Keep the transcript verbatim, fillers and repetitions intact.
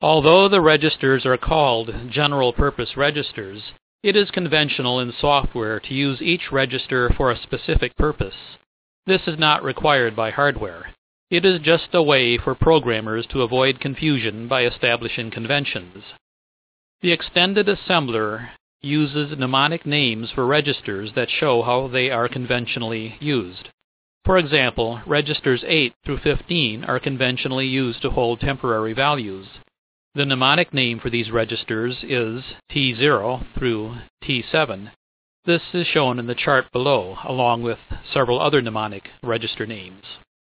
Although the registers are called general-purpose registers, it is conventional in software to use each register for a specific purpose. This is not required by hardware. It is just a way for programmers to avoid confusion by establishing conventions. The extended assembler uses mnemonic names for registers that show how they are conventionally used. For example, registers eight through fifteen are conventionally used to hold temporary values. The mnemonic name for these registers is T zero through T seven. This is shown in the chart below, along with several other mnemonic register names.